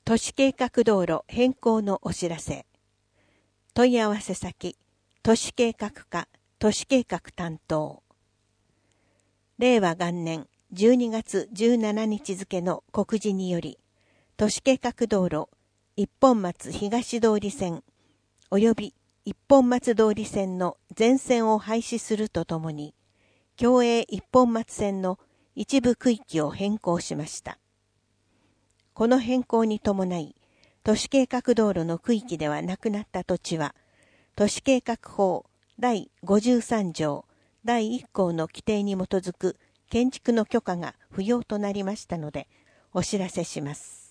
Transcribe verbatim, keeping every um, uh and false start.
都市計画道路変更のお知らせ。問い合わせ先、都市計画課、都市計画担当。令和元年じゅうにがつじゅうしちにち付の告示により、都市計画道路一本松東通り線及び一本松通り線の全線を廃止するとともに、共栄一本松線の一部区域を変更しました。この変更に伴い、都市計画道路の区域ではなくなった土地は、都市計画法だいごじゅうさんじょうだいいっこうの規定に基づく建築の許可が不要となりましたので、お知らせします。